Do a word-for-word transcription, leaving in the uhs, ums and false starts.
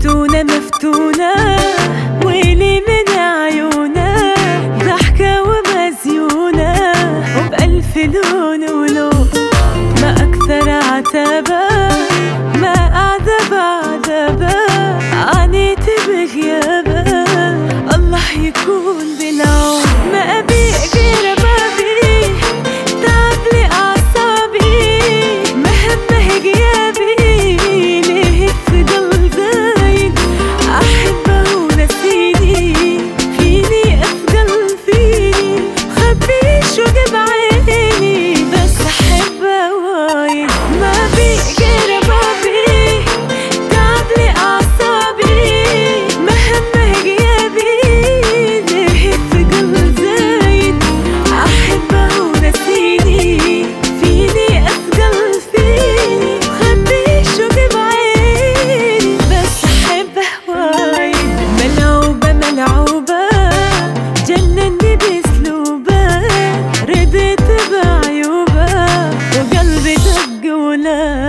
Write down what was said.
مفتونة مفتونة ويلي من عيونة، ضحكة ومزيونة وبألف لون ولون، ما أكثر عتابة ما أعذب عذابة، عانيت بغيابة الله يكون بالعون. ما أبي غير بابي تعب لي أعصابي، مهمه غيابي ليه الثقل زايد، أحبه ونسيني فيني أثقل فيني، خبيش وقب عيني بس أحبه وايد. ما أبي غير بابي تعب لي أعصابي، مهمه غيابي ليه الثقل زايد، أحبه ونسيني فيني أثقل فيني، خبيش وقب عيني بس أحبه وايد. ملعوبة ملعوبة جنني بأسلوبه، رديت بعيوبه وقلبي دق ولا